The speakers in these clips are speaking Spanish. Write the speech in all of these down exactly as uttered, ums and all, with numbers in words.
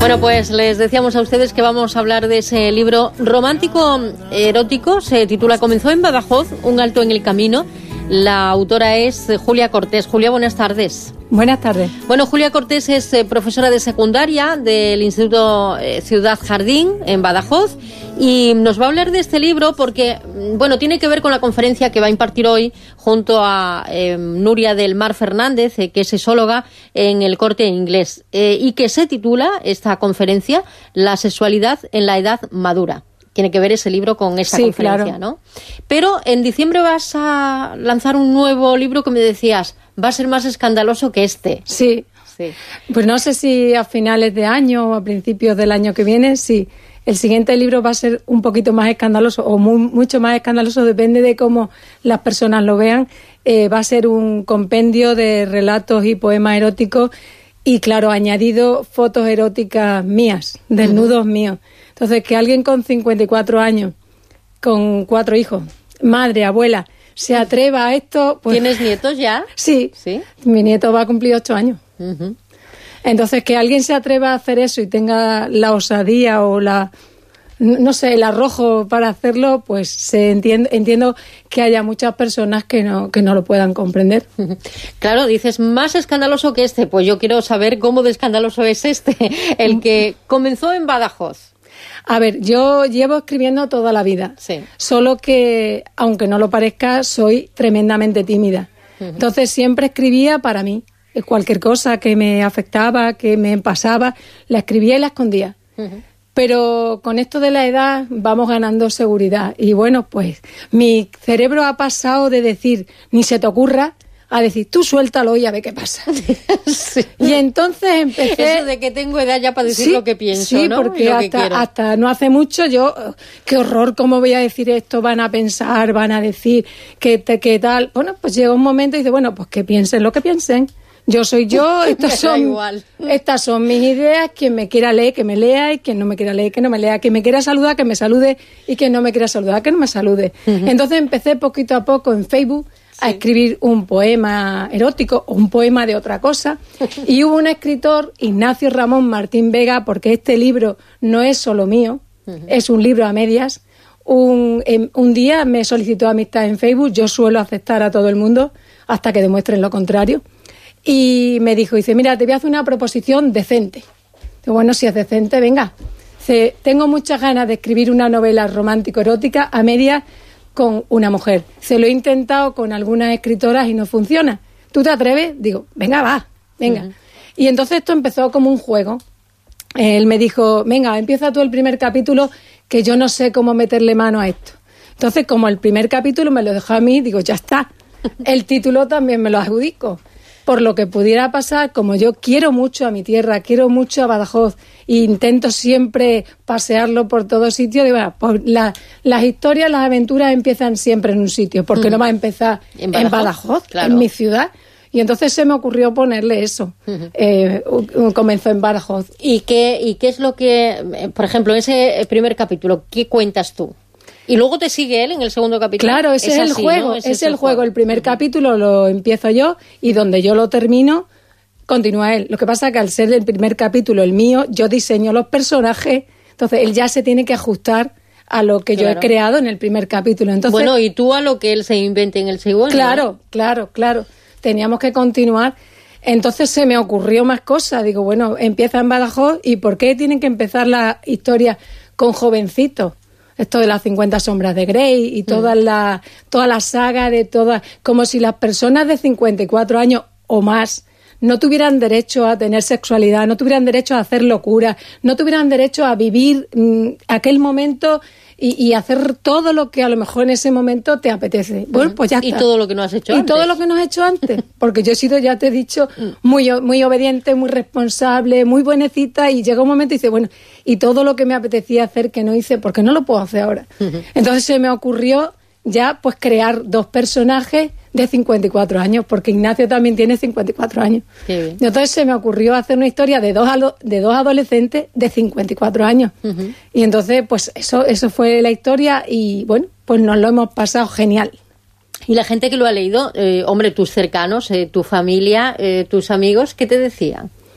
Bueno, pues les decíamos a ustedes que vamos a hablar de ese libro romántico erótico. Se titula Comenzó en Badajoz, un alto en el camino. La autora es Julia Cortés. Julia, buenas tardes. Buenas tardes. Bueno, Julia Cortés es eh, profesora de secundaria del Instituto eh, Ciudad Jardín en Badajoz y nos va a hablar de este libro porque, bueno, tiene que ver con la conferencia que va a impartir hoy junto a eh, Nuria del Mar Fernández, eh, que es sexóloga en el Corte Inglés, eh, y que se titula esta conferencia La sexualidad en la edad madura. Tiene que ver ese libro con esta sí, conferencia, claro. ¿no? Pero en diciembre vas a lanzar un nuevo libro que me decías, va a ser más escandaloso que este. Sí. sí. Pues no sé si a finales de año o a principios del año que viene, sí. El siguiente libro va a ser un poquito más escandaloso o muy, mucho más escandaloso, depende de cómo las personas lo vean. Eh, va a ser un compendio de relatos y poemas eróticos y, claro, añadido fotos eróticas mías, desnudos uh-huh. míos. Entonces, que alguien con cincuenta y cuatro años, con cuatro hijos, madre, abuela, se atreva a esto... Pues, ¿tienes nietos ya? Sí, sí, mi nieto va a cumplir ocho años. Uh-huh. Entonces, que alguien se atreva a hacer eso y tenga la osadía o la... no sé, el arrojo para hacerlo, pues se entiende, entiendo que haya muchas personas que no, que no lo puedan comprender. Claro, dices, más escandaloso que este. Pues yo quiero saber cómo de escandaloso es este, el que comenzó en Badajoz. A ver, yo llevo escribiendo toda la vida, sí. solo que, aunque no lo parezca, soy tremendamente tímida. Uh-huh. Entonces siempre escribía para mí. Cualquier cosa que me afectaba, que me pasaba, la escribía y la escondía. Uh-huh. Pero con esto de la edad vamos ganando seguridad. Y bueno, pues mi cerebro ha pasado de decir, ni se te ocurra, a decir, tú suéltalo y a ver qué pasa. Sí. Y entonces empecé... Eso de que tengo edad ya para decir sí, lo que pienso, sí, ¿no? Sí, porque hasta, hasta no hace mucho yo, qué horror, ¿cómo voy a decir esto? Van a pensar, van a decir, ¿qué, qué tal? Bueno, pues llega un momento y dice, bueno, pues que piensen lo que piensen. Yo soy yo, estos son, estas son mis ideas, quien me quiera leer, que me lea, y quien no me quiera leer, que no me lea, quien me quiera saludar, que me salude, y quien no me quiera saludar, que no me salude. Uh-huh. Entonces empecé poquito a poco en Facebook sí. a escribir un poema erótico o un poema de otra cosa, y hubo un escritor, Ignacio Ramón Martín Vega, porque este libro no es solo mío, uh-huh. es un libro a medias. Un, en, un día me solicitó amistad en Facebook, yo suelo aceptar a todo el mundo hasta que demuestren lo contrario. Y me dijo, dice, mira, te voy a hacer una proposición decente. Digo, bueno, si es decente, venga. Dice, tengo muchas ganas de escribir una novela romántico-erótica a medias con una mujer. Se lo he intentado con algunas escritoras y no funciona. ¿Tú te atreves? Digo, venga, va, venga. Uh-huh. Y entonces esto empezó como un juego. Él me dijo, venga, empieza tú el primer capítulo, que yo no sé cómo meterle mano a esto. Entonces, como el primer capítulo me lo dejó a mí, digo, ya está. El título también me lo adjudico. Por lo que pudiera pasar, como yo quiero mucho a mi tierra, quiero mucho a Badajoz e intento siempre pasearlo por todos sitios, digo, bueno, pues la, las historias, las aventuras empiezan siempre en un sitio, porque mm. no va a empezar en Badajoz, en, Badajoz, claro. en mi ciudad. Y entonces se me ocurrió ponerle eso. Uh-huh. Eh, comenzó en Badajoz. ¿Y qué, ¿Y qué es lo que, por ejemplo, en ese primer capítulo, qué cuentas tú? Y luego te sigue él en el segundo capítulo. Claro, ese es, es el así, juego, ¿no? ese es, es el juego. juego. El primer uh-huh. capítulo lo empiezo yo y donde yo lo termino, continúa él. Lo que pasa es que al ser el primer capítulo el mío, yo diseño los personajes, entonces él ya se tiene que ajustar a lo que claro. yo he creado en el primer capítulo. Entonces, bueno, y tú a lo que él se invente en el segundo. Claro, ¿no? claro, claro. Teníamos que continuar. Entonces se me ocurrió más cosas. Digo, bueno, empieza en Badajoz y ¿por qué tienen que empezar la historia con jovencitos? Esto de las cincuenta sombras de Grey y toda, mm. la, toda la saga de todas... Como si las personas de cincuenta y cuatro años o más no tuvieran derecho a tener sexualidad, no tuvieran derecho a hacer locura, no tuvieran derecho a vivir mm, aquel momento y, y hacer todo lo que a lo mejor en ese momento te apetece. Bueno, pues ya está. Y todo lo que no has hecho y antes. Y todo lo que no has hecho antes. Porque yo he sido, ya te he dicho, muy, muy obediente, muy responsable, muy buenecita, y llega un momento y dice, bueno, y todo lo que me apetecía hacer que no hice, porque no lo puedo hacer ahora. Uh-huh. Entonces se me ocurrió ya pues crear dos personajes de cincuenta y cuatro años, porque Ignacio también tiene cincuenta y cuatro años. Qué bien. Entonces se me ocurrió hacer una historia de dos, alo- de dos adolescentes de cincuenta y cuatro años. Uh-huh. Y entonces pues eso, eso fue la historia y bueno, pues nos lo hemos pasado genial. Y la gente que lo ha leído, eh, hombre, tus cercanos, eh, tu familia, eh, tus amigos, ¿qué te decían?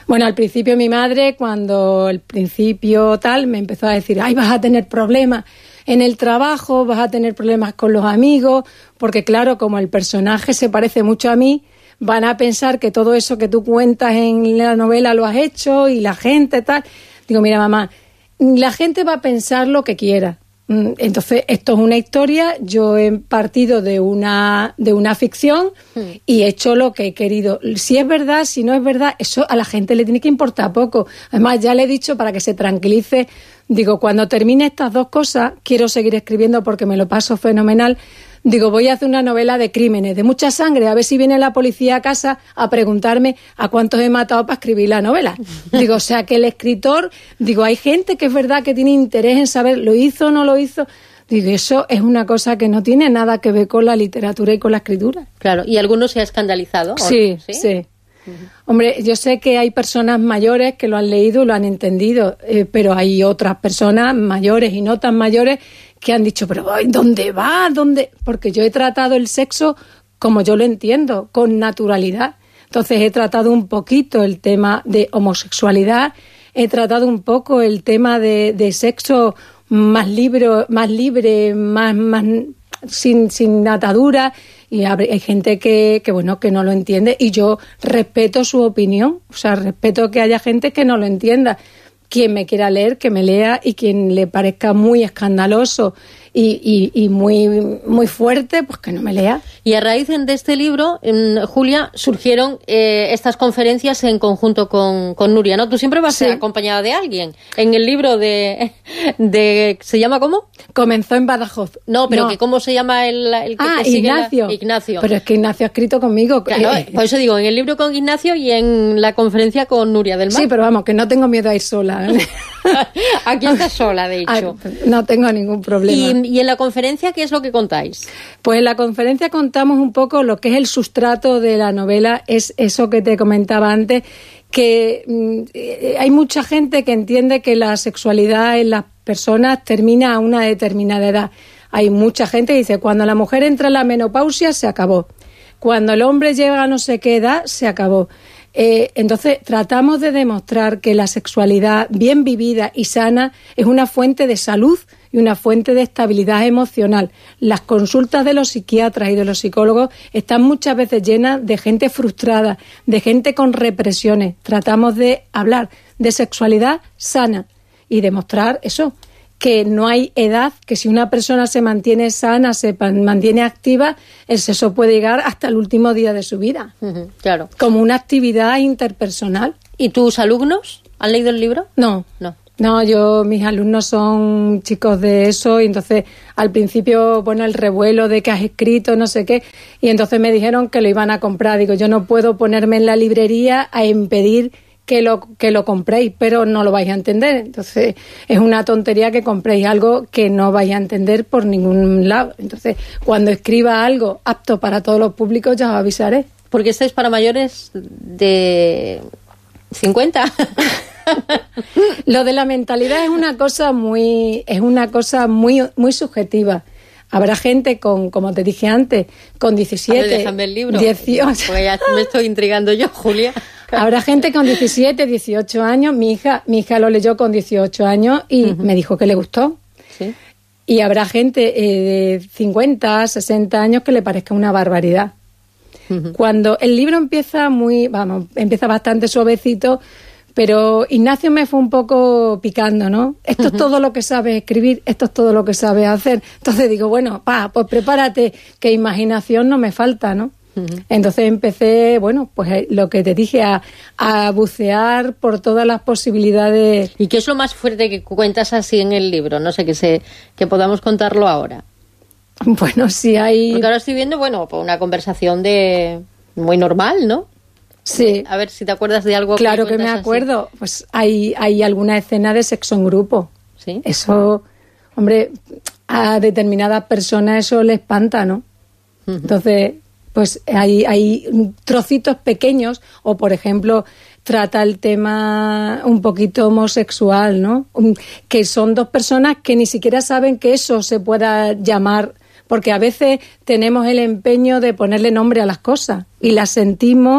Bueno, al principio mi madre, cuando al principio tal, me empezó a decir, ay, vas a tener problemas en el trabajo, vas a tener problemas con los amigos, porque claro, como el personaje se parece mucho a mí, van a pensar que todo eso que tú cuentas en la novela lo has hecho y la gente tal. Digo, mira, mamá, la gente va a pensar lo que quiera. Entonces, esto es una historia, yo he partido de una, de una ficción y he hecho lo que he querido. Si es verdad, si no es verdad, eso a la gente le tiene que importar poco. Además, ya le he dicho para que se tranquilice, digo, cuando termine estas dos cosas, quiero seguir escribiendo porque me lo paso fenomenal. Digo, voy a hacer una novela de crímenes, de mucha sangre, a ver si viene la policía a casa a preguntarme a cuántos he matado para escribir la novela. Digo, o sea, que el escritor, digo, hay gente que es verdad que tiene interés en saber, ¿lo hizo o no lo hizo? Digo, eso es una cosa que no tiene nada que ver con la literatura y con la escritura. Claro, ¿y alguno se ha escandalizado? Sí, sí. sí. Uh-huh. Hombre, yo sé que hay personas mayores que lo han leído y lo han entendido, eh, pero hay otras personas mayores y no tan mayores que han dicho, pero ¿dónde va? ¿Dónde? Porque yo he tratado el sexo como yo lo entiendo, con naturalidad. Entonces he tratado un poquito el tema de homosexualidad, he tratado un poco el tema de, de sexo más libre, más libre, más, más sin, sin atadura, y hay gente que, que bueno, que no lo entiende, y yo respeto su opinión, o sea, respeto que haya gente que no lo entienda. Quien me quiera leer, que me lea, y quien le parezca muy escandaloso y, y, y muy, muy fuerte, pues que no me lea. Y a raíz de este libro, en, Julia, surgieron eh, estas conferencias en conjunto con, con Nuria, ¿no? Tú siempre vas sí. acompañada de alguien. En el libro de, de... ¿Se llama cómo? Comenzó en Badajoz. No, pero no. que ¿cómo se llama el, el que ah, te sigue? Ignacio. La... Ignacio. Pero es que Ignacio ha escrito conmigo. Claro, eh, por eso digo, en el libro con Ignacio y en la conferencia con Nuria del Mar. Sí, pero vamos, que no tengo miedo a ir sola. Aquí estás sola, de hecho. No tengo ningún problema. ¿Y, y en la conferencia qué es lo que contáis? Pues en la conferencia contamos un poco lo que es el sustrato de la novela, es eso que te comentaba antes, que mm, hay mucha gente que entiende que la sexualidad en las personas termina a una determinada edad. Hay mucha gente que dice, cuando la mujer entra en la menopausia, se acabó. Cuando el hombre llega a no sé qué edad, se acabó. Eh, entonces, tratamos de demostrar que la sexualidad bien vivida y sana es una fuente de salud y una fuente de estabilidad emocional. Las consultas de los psiquiatras y de los psicólogos están muchas veces llenas de gente frustrada, de gente con represiones. Tratamos de hablar de sexualidad sana y demostrar eso, que no hay edad, que si una persona se mantiene sana, se mantiene activa, el sexo puede llegar hasta el último día de su vida. Uh-huh, claro. Como una actividad interpersonal. ¿Y tus alumnos han leído el libro? No. No. No, yo, mis alumnos son chicos de eso, y entonces al principio, bueno, el revuelo de que has escrito, no sé qué, y entonces me dijeron que lo iban a comprar. Digo, yo no puedo ponerme en la librería a impedir que lo que lo compréis, pero no lo vais a entender. Entonces, es una tontería que compréis algo que no vais a entender por ningún lado. Entonces, cuando escriba algo apto para todos los públicos, ya os avisaré. Porque estáis para mayores de cincuenta. Lo de la mentalidad es una cosa muy, es una cosa muy, muy subjetiva. Habrá gente con, como te dije antes, con diecisiete, a ver, déjame el libro, dieciocho. Porque ya me estoy intrigando yo, Julia. Habrá gente con diecisiete, dieciocho años. Mi hija, mi hija lo leyó con dieciocho años y uh-huh. me dijo que le gustó. ¿Sí? Y habrá gente eh, de cincuenta, sesenta años que le parezca una barbaridad. Uh-huh. Cuando el libro empieza muy, vamos, empieza bastante suavecito, pero Ignacio me fue un poco picando, ¿no? Esto uh-huh. es todo lo que sabes escribir, esto es todo lo que sabes hacer. Entonces digo, bueno, pa, pues prepárate, que imaginación no me falta, ¿no? Uh-huh. Entonces empecé, bueno, pues lo que te dije, a, a bucear por todas las posibilidades. ¿Y qué es lo más fuerte que cuentas así en el libro? No sé, que, se, que podamos contarlo ahora. Bueno, sí hay... Porque ahora estoy viendo, bueno, pues una conversación de muy normal, ¿no? Sí. A ver si te acuerdas de algo. Claro que, que me acuerdo. Así. Pues hay, hay alguna escena de sexo en grupo. Sí. Eso, hombre, a determinadas personas eso les espanta, ¿no? Uh-huh. Entonces, pues hay, hay trocitos pequeños, o por ejemplo, trata el tema un poquito homosexual, ¿no? Que son dos personas que ni siquiera saben que eso se pueda llamar, porque a veces tenemos el empeño de ponerle nombre a las cosas y las sentimos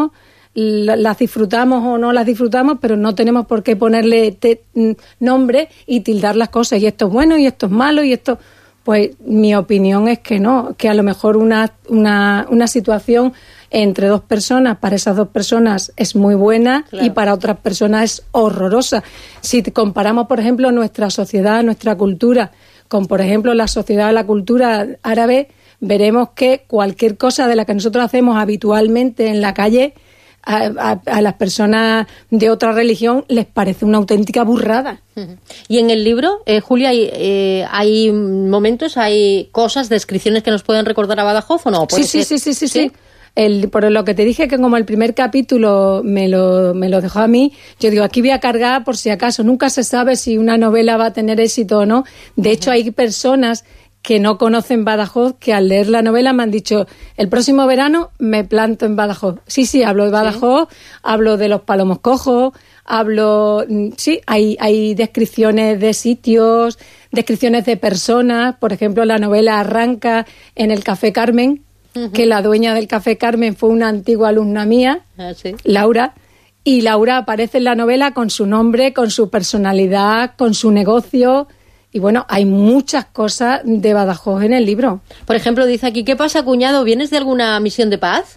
la, las disfrutamos o no las disfrutamos, pero no tenemos por qué ponerle te, nombre y tildar las cosas, y esto es bueno y esto es malo y esto... Pues mi opinión es que no, que a lo mejor una, una, una situación entre dos personas, para esas dos personas es muy buena, claro, y para otras personas es horrorosa. Si comparamos, por ejemplo, nuestra sociedad, nuestra cultura, con, por ejemplo, la sociedad o la cultura árabe, veremos que cualquier cosa de la que nosotros hacemos habitualmente en la calle, A, a, a las personas de otra religión les parece una auténtica burrada. Y en el libro, eh, Julia, hay, eh, hay momentos, hay cosas, descripciones que nos pueden recordar a Badajoz, ¿o no? Sí, sí, sí, sí, sí, sí. El, por lo que te dije, que como el primer capítulo me lo, me lo dejó a mí, yo digo, aquí voy a cargar por si acaso. Nunca se sabe si una novela va a tener éxito o no. De uh-huh. hecho, hay personas que no conocen Badajoz, que al leer la novela me han dicho, el próximo verano me planto en Badajoz. Sí, sí, hablo de Badajoz, ¿sí? Hablo de los palomos cojos, hablo... Sí, hay, hay descripciones de sitios, descripciones de personas. Por ejemplo, la novela arranca en el Café Carmen, uh-huh. que la dueña del Café Carmen fue una antigua alumna mía, ah, ¿sí? Laura, y Laura aparece en la novela con su nombre, con su personalidad, con su negocio... Y bueno, hay muchas cosas de Badajoz en el libro. Por ejemplo, dice aquí, ¿qué pasa, cuñado? ¿Vienes de alguna misión de paz?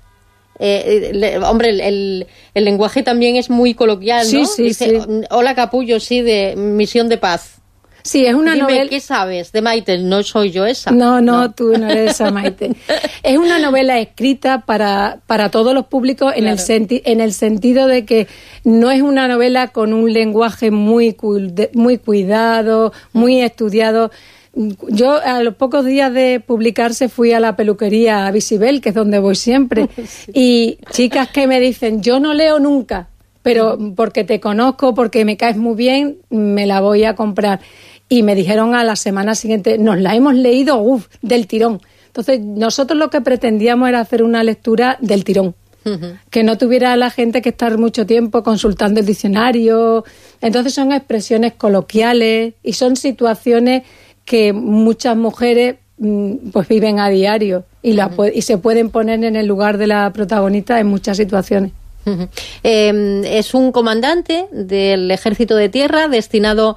Eh, le, hombre, el, el, el lenguaje también es muy coloquial, ¿no? Sí, sí, dice, sí. Hola, capullo, sí, de misión de paz. Sí, es una Dime, novela... ¿qué sabes de Maite? No soy yo esa. No, no, no. Tú no eres esa, Maite. Es una novela escrita para, para todos los públicos, en, claro, el senti- en el sentido de que no es una novela con un lenguaje muy, cu- muy cuidado, muy estudiado. Yo a los pocos días de publicarse fui a la peluquería a Visibel, que es donde voy siempre, sí. Y chicas que me dicen, yo no leo nunca, pero porque te conozco, porque me caes muy bien, me la voy a comprar. Y me dijeron a la semana siguiente, nos la hemos leído, uff, del tirón. Entonces, nosotros lo que pretendíamos era hacer una lectura del tirón. Uh-huh. Que no tuviera la gente que estar mucho tiempo consultando el diccionario. Entonces, son expresiones coloquiales y son situaciones que muchas mujeres pues viven a diario y, la, uh-huh. y se pueden poner en el lugar de la protagonista en muchas situaciones. Uh-huh. Eh, es un comandante del Ejército de Tierra destinado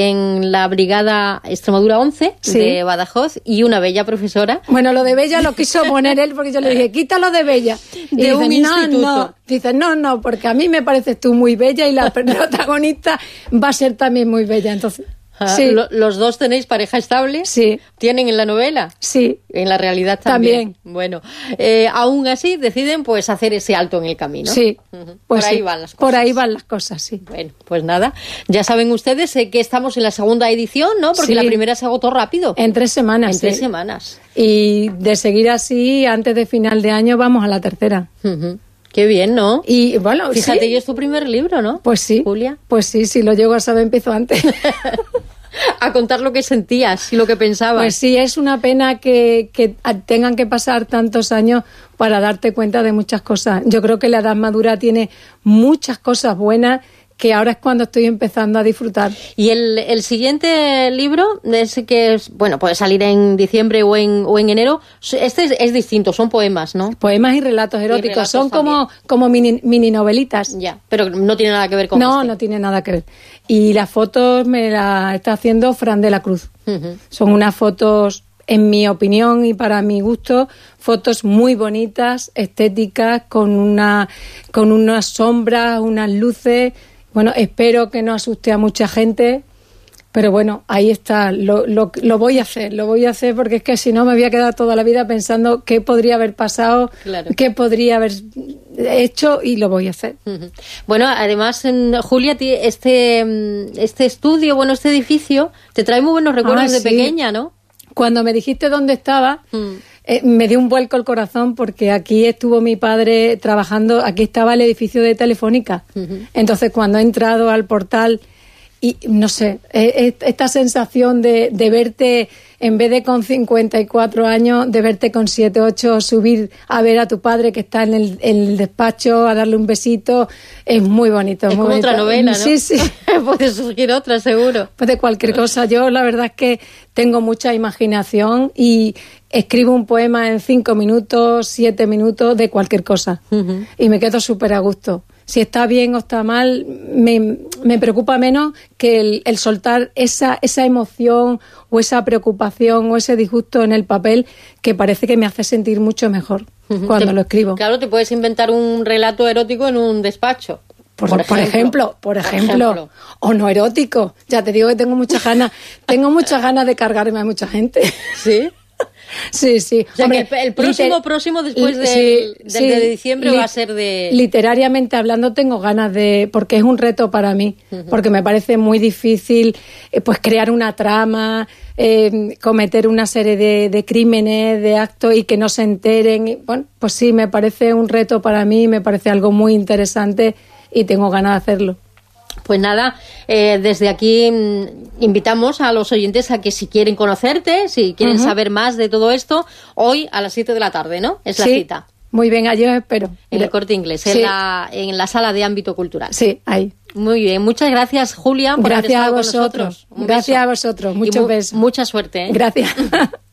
en la Brigada Extremadura once, sí, de Badajoz, y una bella profesora. Bueno, lo de bella lo quiso poner él porque yo le dije, quítalo de bella. Y de dice, un no, instituto. No. Dice, no, no, porque a mí me pareces tú muy bella y la protagonista va a ser también muy bella. Entonces, ah, sí. lo, ¿Los dos tenéis pareja estable? Sí. ¿Tienen en la novela? Sí. En la realidad también. También. Bueno, eh, aún así deciden pues hacer ese alto en el camino. Sí. Uh-huh. Pues por ahí sí. van las cosas. Por ahí van las cosas, sí. Bueno, pues nada, ya saben ustedes eh, que estamos en la segunda edición, ¿no? Porque sí, la primera se agotó rápido. En tres semanas. En tres sí. semanas. Y de seguir así, antes de final de año vamos a la tercera. Uh-huh. Qué bien, ¿no? Y bueno, fíjate, sí. y es tu primer libro, ¿no? Pues sí. Julia. Pues sí, si lo llego a saber empiezo antes. A contar lo que sentías y lo que pensabas. Pues sí, es una pena que, que tengan que pasar tantos años para darte cuenta de muchas cosas. Yo creo que la edad madura tiene muchas cosas buenas que ahora es cuando estoy empezando a disfrutar. Y el, el siguiente libro, ese que es, bueno, puede salir en diciembre o en, o en enero, este es, es distinto, son poemas, ¿no? Poemas y relatos eróticos, y relatos son también. como, como mini, mini novelitas. Ya, pero no tiene nada que ver con No, este. no tiene nada que ver. Y las fotos me las está haciendo Fran de la Cruz. Uh-huh. Son unas fotos, en mi opinión y para mi gusto, fotos muy bonitas, estéticas, con una, con unas sombras, unas luces. Bueno, espero que no asuste a mucha gente, pero bueno, ahí está, lo, lo, lo voy a hacer, lo voy a hacer porque es que si no me voy a quedar toda la vida pensando qué podría haber pasado, claro, qué podría haber hecho y lo voy a hacer. Uh-huh. Bueno, además, en Julia, este, este estudio, bueno, este edificio, te trae muy buenos recuerdos ah, de sí. pequeña, ¿no? Cuando me dijiste dónde estaba... Mm. Eh, me dio un vuelco el corazón porque aquí estuvo mi padre trabajando, aquí estaba el edificio de Telefónica. Uh-huh. Entonces, cuando he entrado al portal y no sé, eh, esta sensación de, de verte, en vez de con cincuenta y cuatro años, de verte con siete, ocho, subir a ver a tu padre que está en el, en el despacho, a darle un besito, es muy bonito. Es muy como bonito. Otra novela, ¿no? Sí, sí. Puede surgir otra, seguro. Pues de cualquier cosa. Yo la verdad es que tengo mucha imaginación y escribo un poema en cinco minutos, siete minutos, de cualquier cosa. Uh-huh. Y me quedo súper a gusto. Si está bien o está mal, me, me preocupa menos que el, el soltar esa, esa emoción o esa preocupación o ese disgusto en el papel, que parece que me hace sentir mucho mejor uh-huh. cuando te, lo escribo. Claro, te puedes inventar un relato erótico en un despacho. Por, por, por ejemplo, por ejemplo, por ejemplo, o no erótico. Ya te digo que tengo muchas ganas, tengo muchas ganas de cargarme a mucha gente. ¿Sí? Sí, sí. O sea, Hombre, que el, el próximo liter- próximo después de, sí, del sí, de diciembre li- va a ser de... Literariamente hablando tengo ganas de... Porque es un reto para mí. Uh-huh. Porque me parece muy difícil eh, pues crear una trama, eh, cometer una serie de, de crímenes, de actos y que no se enteren. Y, bueno, pues sí, me parece un reto para mí, me parece algo muy interesante y tengo ganas de hacerlo. Pues nada, eh, desde aquí mmm, invitamos a los oyentes a que si quieren conocerte, si quieren uh-huh. saber más de todo esto, hoy a las siete de la tarde, ¿no? Es la sí, cita. Muy bien, yo espero. En el Corte Inglés, sí. en, la, en la sala de ámbito cultural. Sí, ahí. Muy bien, muchas gracias, Julia, por gracias haber estado a vosotros. con nosotros. Un gracias beso. a vosotros, muchos mu- besos. Mucha suerte, ¿eh? Gracias.